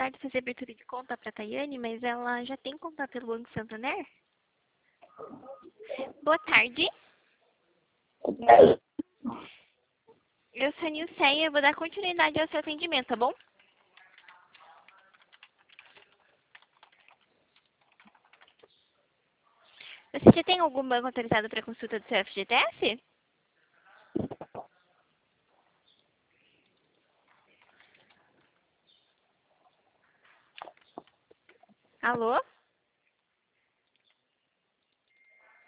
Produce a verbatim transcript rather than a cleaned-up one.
tarde fazer abertura de conta para a Tayane, mas ela já tem conta pelo Banco Santander? Boa tarde. Eu sou a Nilceia, eu vou dar continuidade ao seu atendimento, tá bom? Você já tem algum banco autorizado para consulta do seu F G T S? Alô?